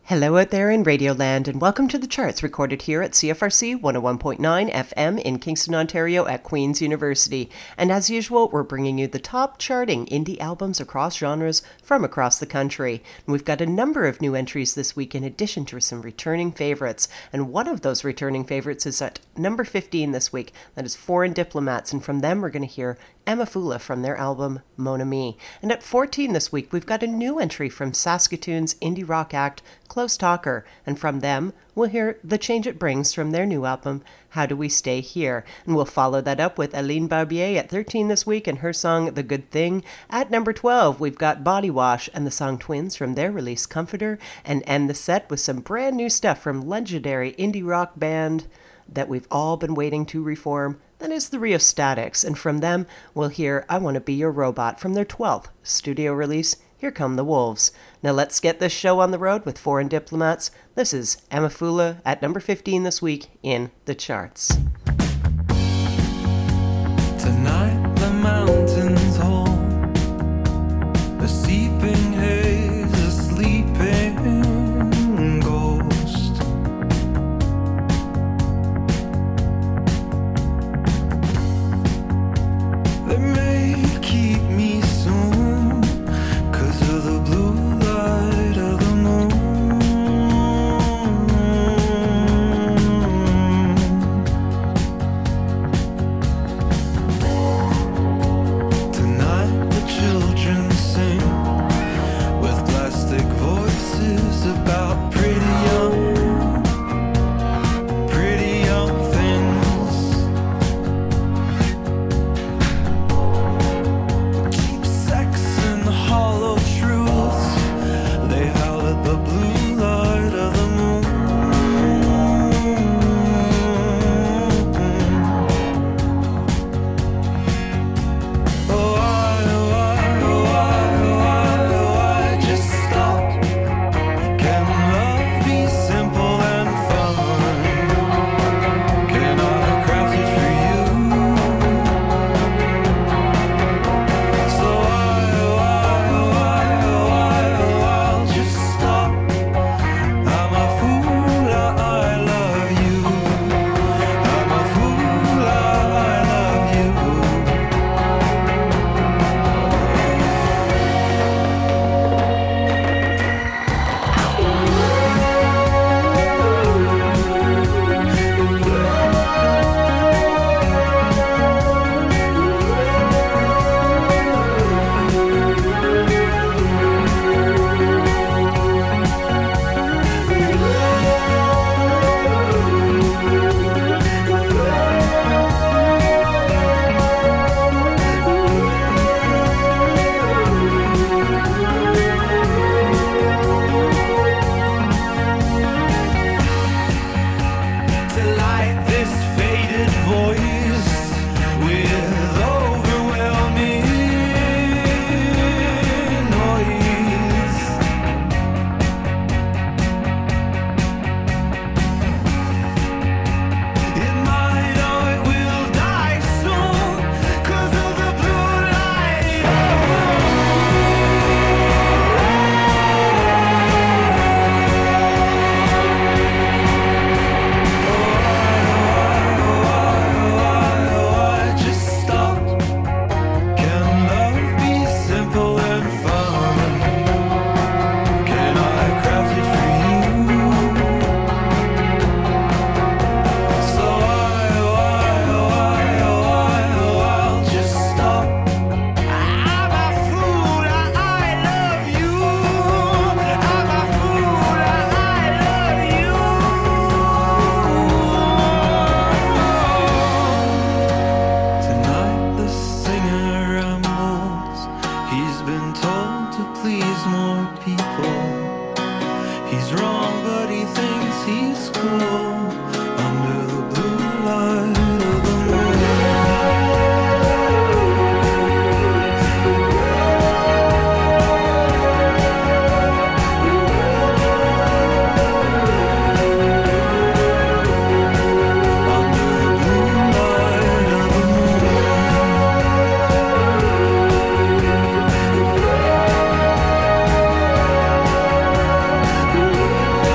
Hello out there in Radioland, and welcome to the charts recorded here at CFRC 101.9 FM in Kingston, Ontario at Queen's University. And as usual, we're bringing you the top charting indie albums across genres from across the country. And we've got a number of new entries this week in addition to some returning favorites. And one of those returning favorites is at number 15 this week. That is Foreign Diplomats, and from them we're going to hear Amafula from their album Mon Ami. And at 14 this week, we've got a new entry from Saskatoon's indie rock act Close Talker, and from them we'll hear The Change It Brings from their new album How Do We Stay Here. And we'll follow that up with Aline Barbier at 13 this week and her song The Good Thing. At number 12 we've got Body Wash and the song Twins from their release Comforter, and end the set with some brand new stuff from legendary indie rock band that we've all been waiting to reform. That is the Rheostatics, and from them we'll hear I Want to Be Your Robot from their 12th studio release, Here Come the Wolves. Now let's get this show on the road with Foreign Diplomats. This is Amafula at number 15 this week in the charts. Tonight the mountains hold a seeping haze, a sleeping ghost. They may keep me soon 'cause of the blue light of the moon. Tonight the children sing with plastic voices about pretty young things. Keep sex in the hollow truths. They howl at the blue light of the moon. Oh, I just stop. Can love be simple and fun? Can I craft it for you? So I'll just stop. I'm a fool, I love you. I'm a fool, I love you. To light this faded voice with overwhelming noise. It might or it will die soon 'cause of the blue light. I just stopped. Can love be simple and fun? Can I craft it for you? So I'll just stop. I'm a fool, I love you. I'm a fool, I love you. Tonight the singer rambles. He's been told to please more people. He's wrong, but he thinks he's cool under the blue light of the moon. Under the blue light of the moon.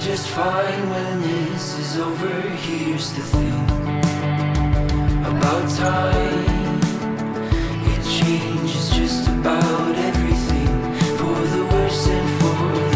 just fine when this is over. Here's the thing about time, it changes just about everything, for the worse and for the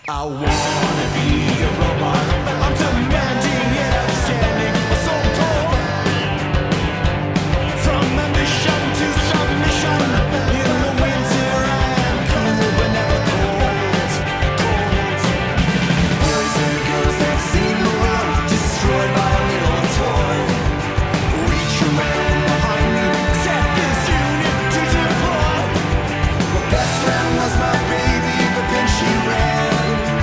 I wanna be a robot. I'm demanding yet outstanding. So told. From ambition to submission. In the winter I am cool but never cold. Cold. Boys and girls that seen the world destroyed by a little toy. Reach your man behind me. Set this unit to deploy. My best friend was my baby, but then she ran.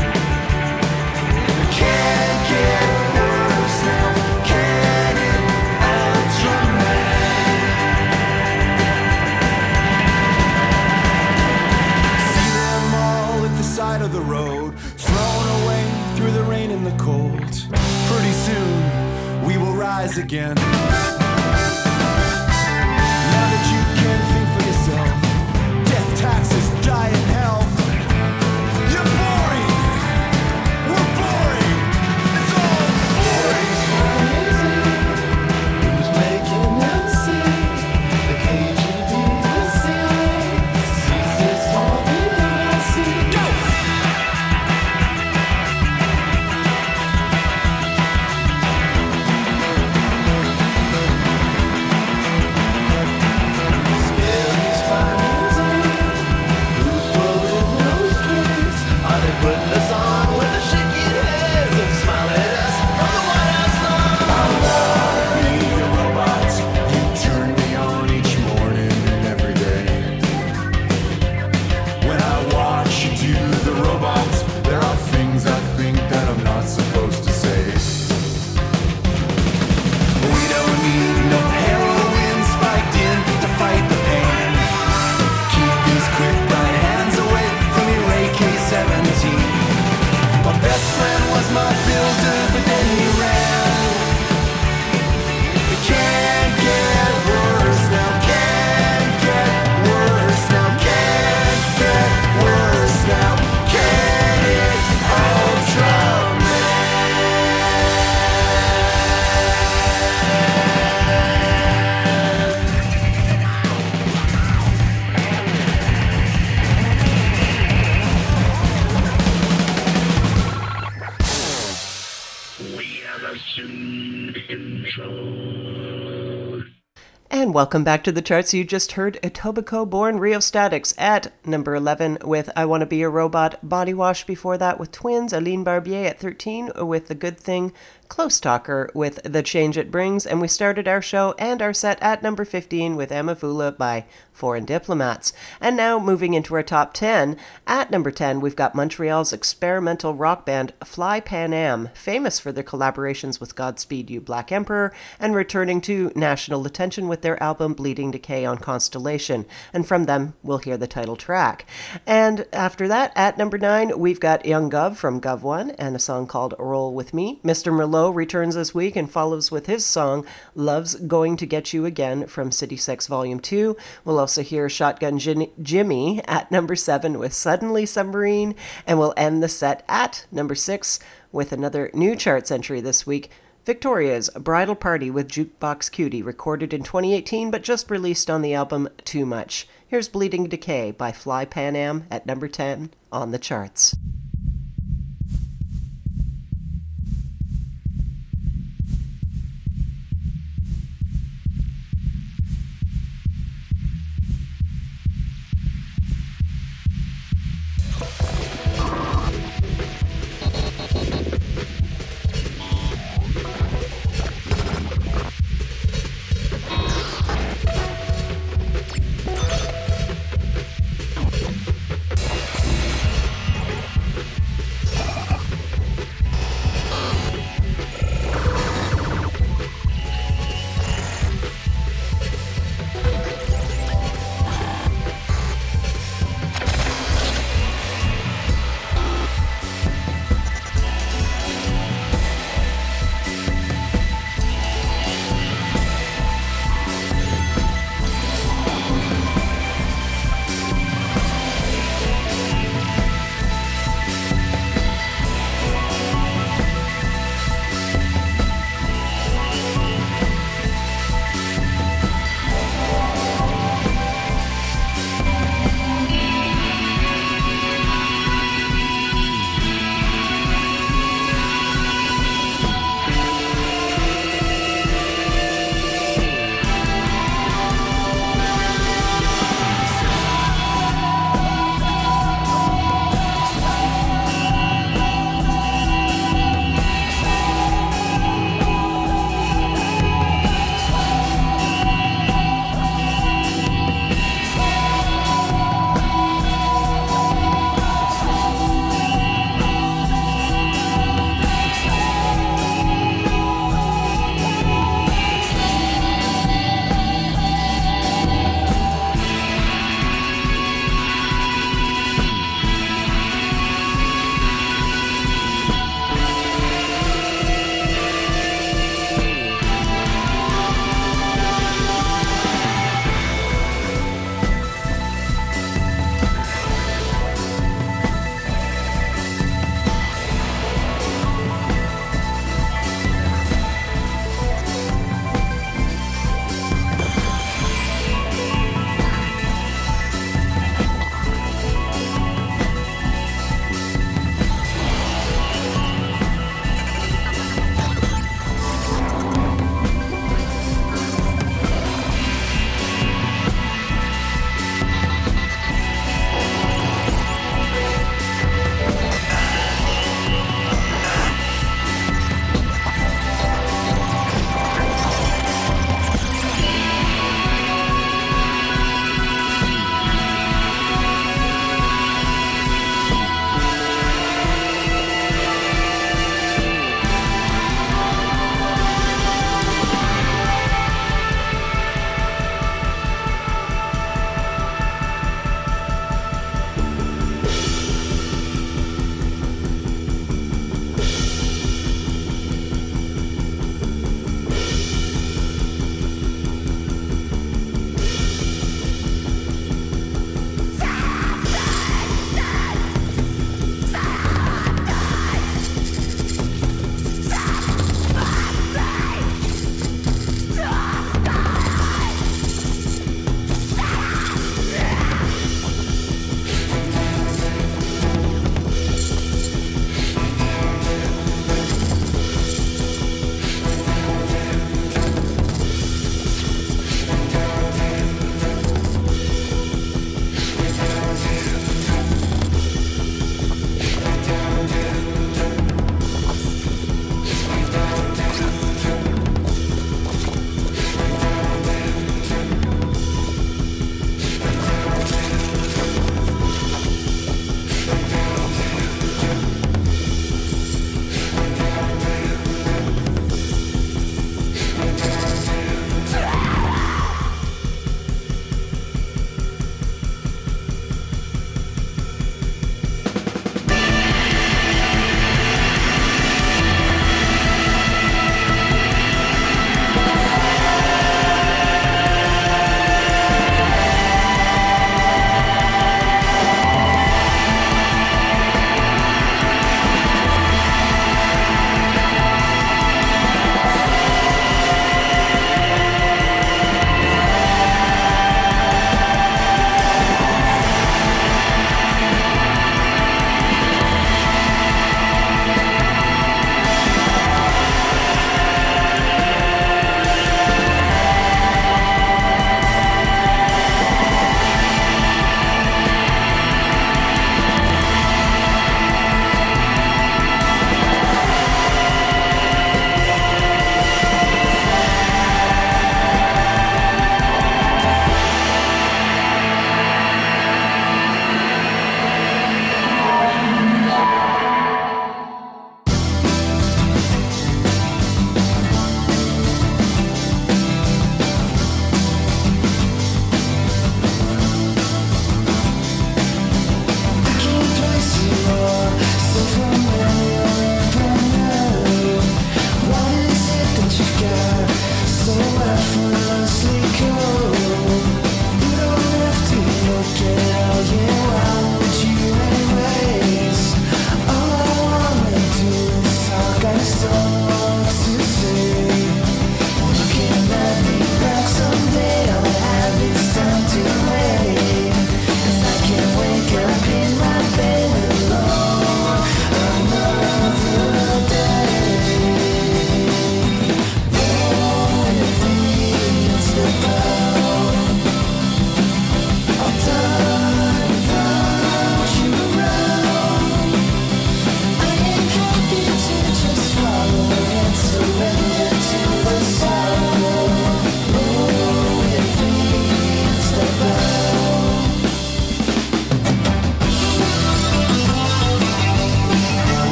Can't get worse now, can it, Ultraman? See them all at the side of the road, thrown away through the rain and the cold. Pretty soon, we will rise again. Now that you can think for yourself, death, taxes, diet, health. You're boring! We're boring! It's all boring! Who's making them see? The KGB will see. Sees this all the see. Go! Scary's finding who's pulling those tricks? Are they putting us on with the shaky heads and smile at us from the White House lawn? I wanna be a robot. You turn me on each morning and every day. When I watch you do the robots, there are things I think that I'm not supposed to say. We don't need no heroin spiked in to fight the pain. Keep these quick right hands away from your AK-17. My best friend was my builder, but then he ran. It can't get worse now, can't get worse now, can't get worse now, can it, Ultraman? And welcome back to the charts. You just heard Etobicoke-born Rheostatics at number 11 with I Want to Be a Robot. Body Wash before that with Twins. Aline Barbier at 13 with The Good Thing. Close Talker with The Change It Brings. And we started our show and our set at number 15 with Amavula by Foreign Diplomats. And now moving into our top 10. At number 10, we've got Montreal's experimental rock band Fly Pan Am, famous for their collaborations with Godspeed You Black Emperor, and returning to national attention with their album Bleeding Decay on Constellation. And from them, we'll hear the title track. And after that, at number 9, we've got Young Gov from Gov 1 and a song called Roll With Me. Mr. Merlot returns this week and follows with his song Love's Going to Get You Again from City 6 Volume 2. We'll also hear Shotgun Jimmy at number 7 with Suddenly Submarine, and we'll end the set at number 6 with another new charts entry this week, Victoria's Bridal Party with Jukebox Cutie, recorded in 2018 but just released on the album Too Much. Here's Bleeding Decay by Fly Pan Am at number 10 on the charts.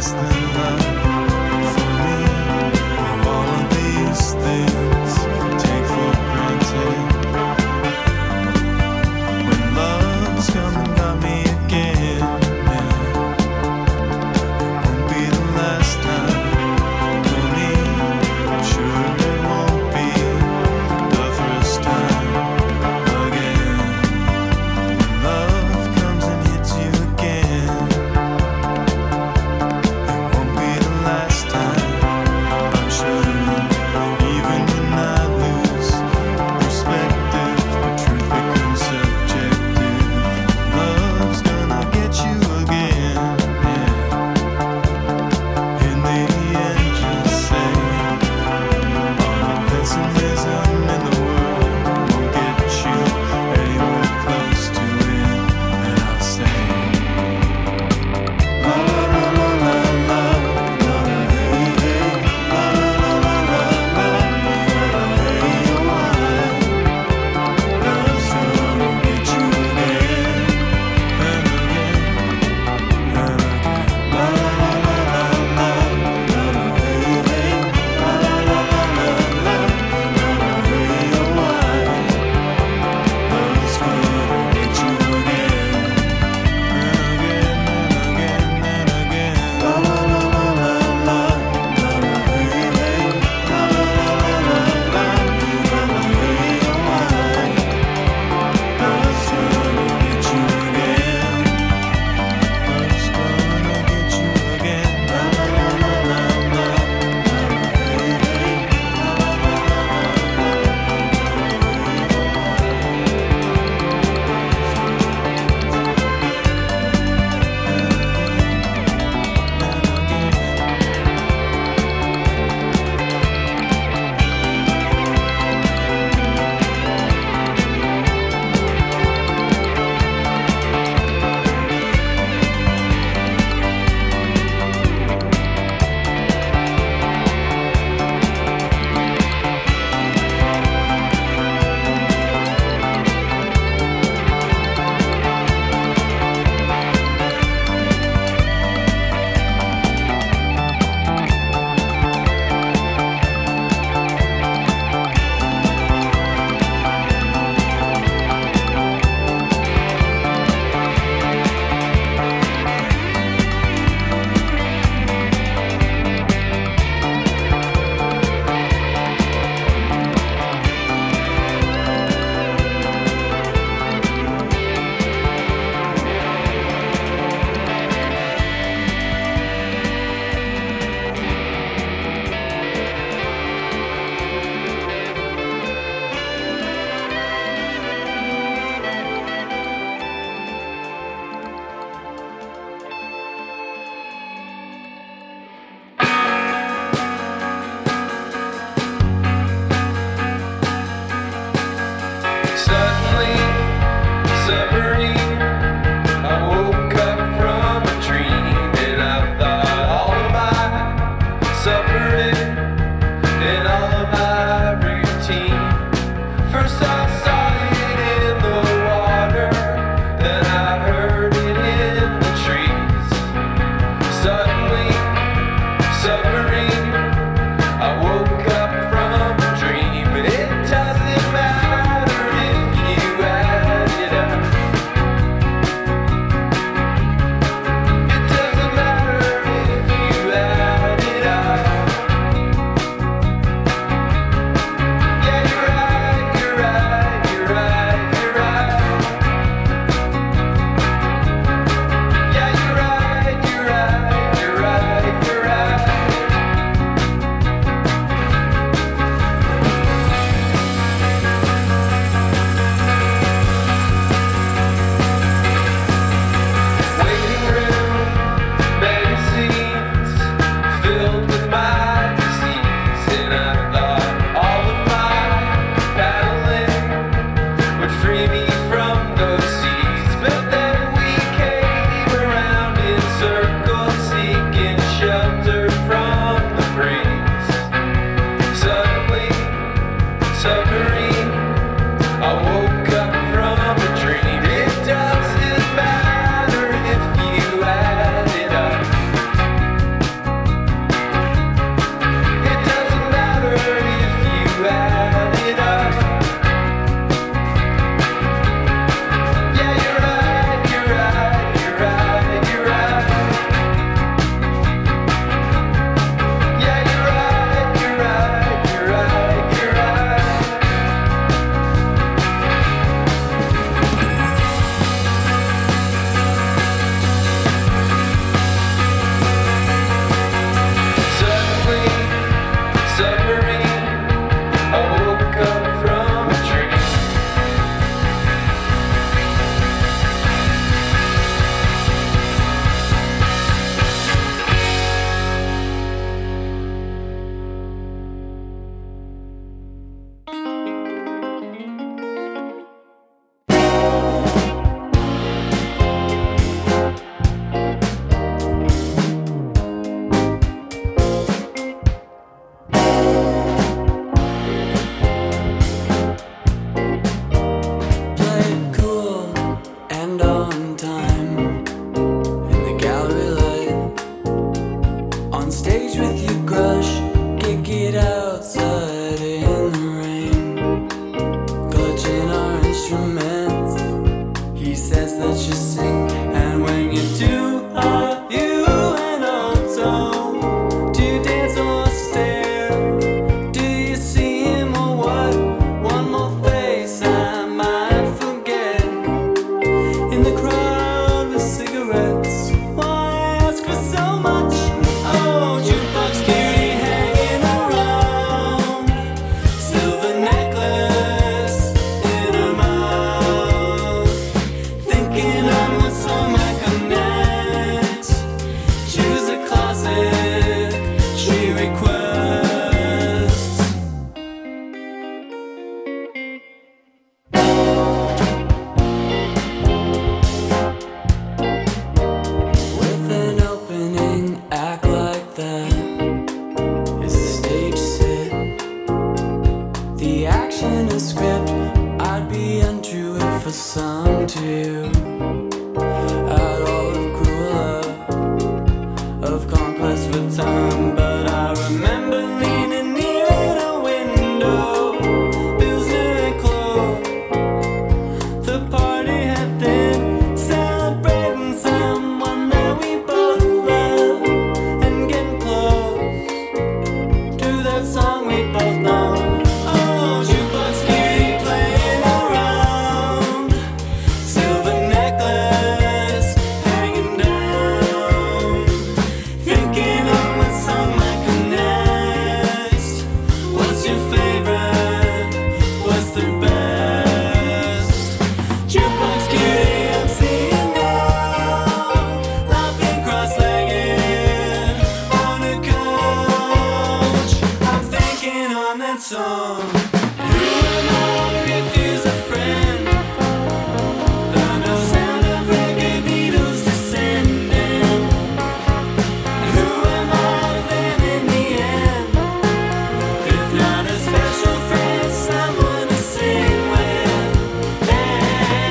less than love for me. All of these things take for granted. When love's come and got me again, yeah. It won't be the last time for me. I'm sure it won't be the first time again. When love comes and hits you again, it won't On stage with your crush, kick it outside in the rain. Clutching our instruments, he says that you sing. And when you do, are you an alto? Do you dance or stare? Do you see him or what? One more face I might forget. In the crowd with cigarettes, why ask for so much? Oh, jukebox cutie hanging around, silver necklace in her mouth, thinking I'm what's on my connect. Choose a classic she requests. With an opening act like that, is the stage set? The action is script. I'd be untrue if a song to you. Out all of cruel love, of conquest for time. But I remember leaning near in a window, Pilsner and Clove. The party had been celebrating someone that we both love, and getting close to that song we both know. Oh, jukebox cutie playing around, silver necklace hanging down, thinking on what song might connect. What's your favorite? What's the best? Jukebox cutie, I'm seeing now, laughing cross-legged on a couch. I'm thinking on that song. Who am I to refuse a friend? The no sound of record needles descending. Who am I then in the end? If not a special friend, someone to sing with. Hey.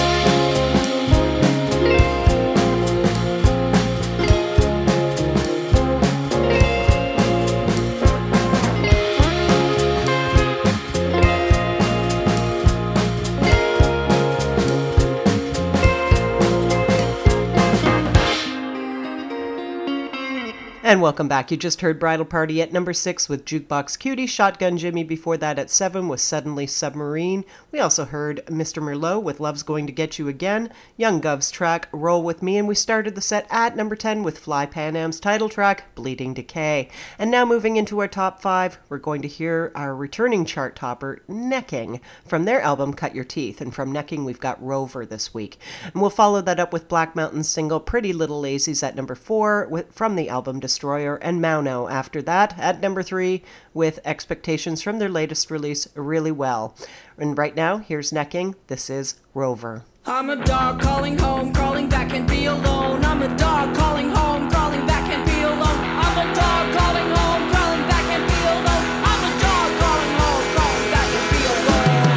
And welcome back. You just heard Bridal Party at number 6 with Jukebox Cutie, Shotgun Jimmy before that at 7 with Suddenly Submarine. We also heard Mr. Merlot with Love's Going to Get You Again, Young Gov's track Roll With Me, and we started the set at number 10 with Fly Pan Am's title track Bleeding Decay. And now moving into our top 5, we're going to hear our returning chart topper, Necking, from their album Cut Your Teeth. And from Necking we've got Rover this week. And we'll follow that up with Black Mountain's single Pretty Little Lazies at number 4 from the album Destroyer, and Mauno after that at number 3 with Expectations from their latest release, Really Well. And right now, here's Necking. This is Rover. I'm a dog calling home, crawling back and be alone. I'm a dog calling home, crawling back and be alone. I'm a dog calling home, crawling back and be alone. I'm a dog calling home, crawling back and be alone.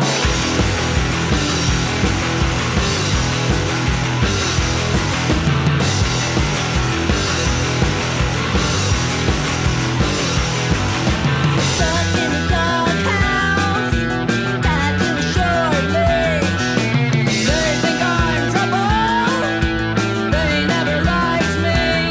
Stuck in a doghouse, tied to a short leash. They think I'm trouble. They never liked me.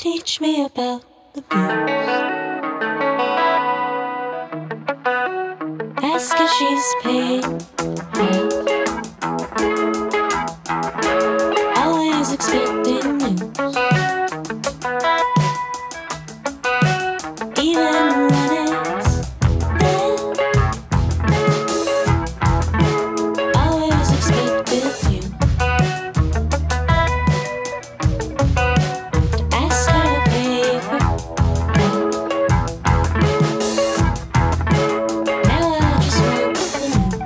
teach me about the blues. Ask if she's paid. Always expecting news. Even when it's bad. Always expect good news. To ask her to pay for that. Now I just work with the news.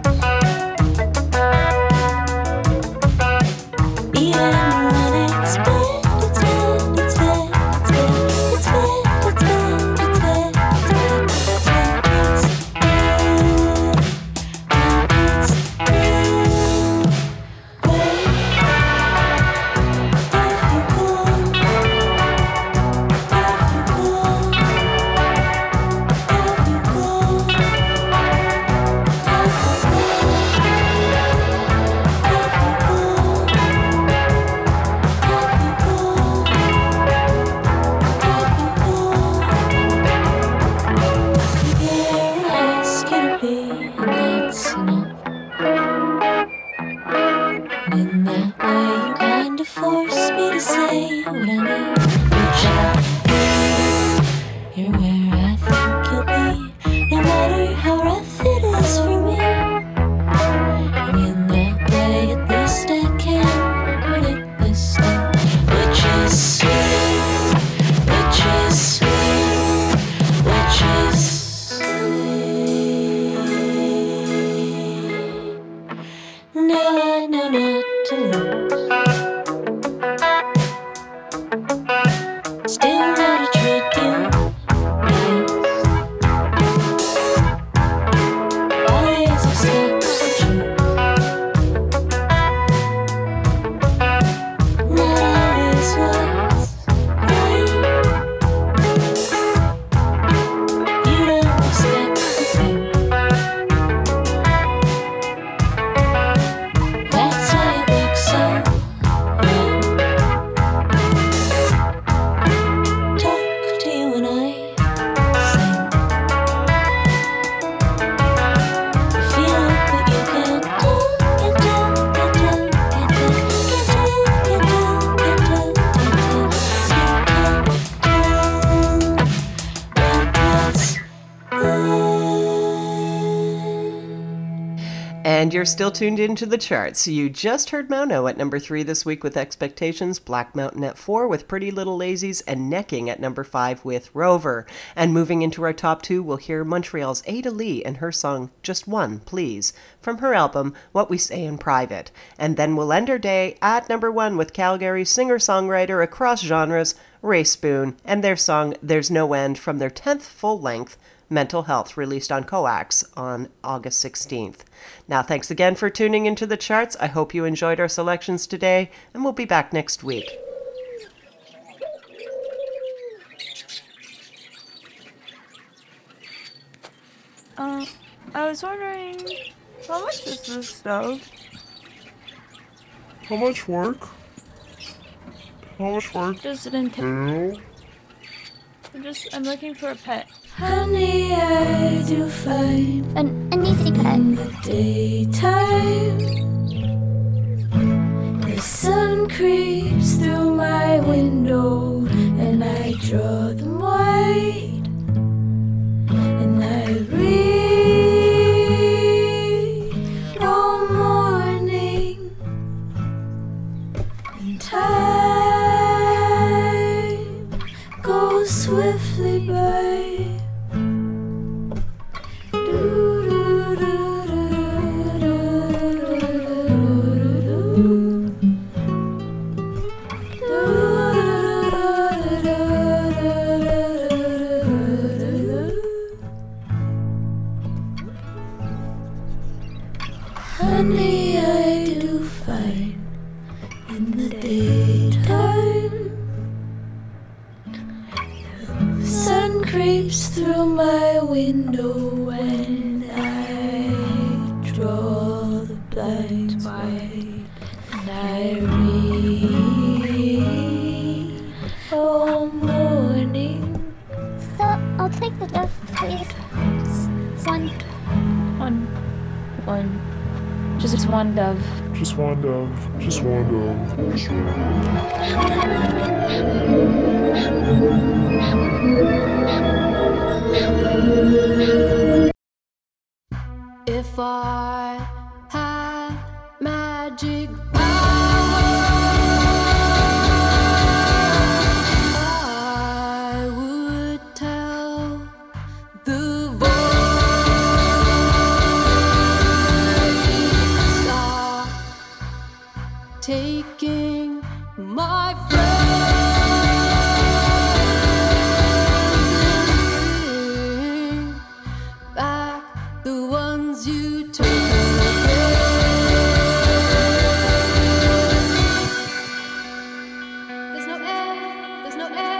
Even when it's bad, it's bad, it's bad, it's bad, it's bad, it's bad, it's bad, in that way, you kind of force me to say what I need. Which you're where I think you'll be, no matter how rough it is for me. And in that way, at least I can predict this stuff, which is sweet, which is sweet, which is sweet. Now I know not to lose. Still not a tribute. Always expect the truth. Not always what's right. You don't expect the truth. That's why it works so well. Talk to you when I sing. Feel what you can do, can do, can do, can do, can do, can do, can do, And you're still tuned into the charts. You just heard Mauno at number 3 this week with Expectations, Black Mountain at 4 with Pretty Little Lazies, and Necking at number 5 with Rover. And moving into our top 2, we'll hear Montreal's Ada Lee and her song Just One, Please, from her album What We Say in Private. And then we'll end our day at number 1 with Calgary's singer-songwriter across genres, Ray Spoon, and their song There's No End from their 10th full-length Mental Health, released on Coax on August 16th. Now, thanks again for tuning into the charts. I hope you enjoyed our selections today, and we'll be back next week. I was wondering, how much is this stove? How much work? How much work? Does it entail? No. I'm looking for a pet. Honey, I do find An easy pet. in the daytime the sun creeps through my window and I draw them wide and I read all morning and time goes swiftly by. Honey, I do find in the daytime sun creeps through my window when I draw the blinds wide and I read all my Just one dove. Just one dove. Just one dove. If I had magic power, I would tell the voice stop taking my friends and bring back the ones you took away. There's no air, there's no air.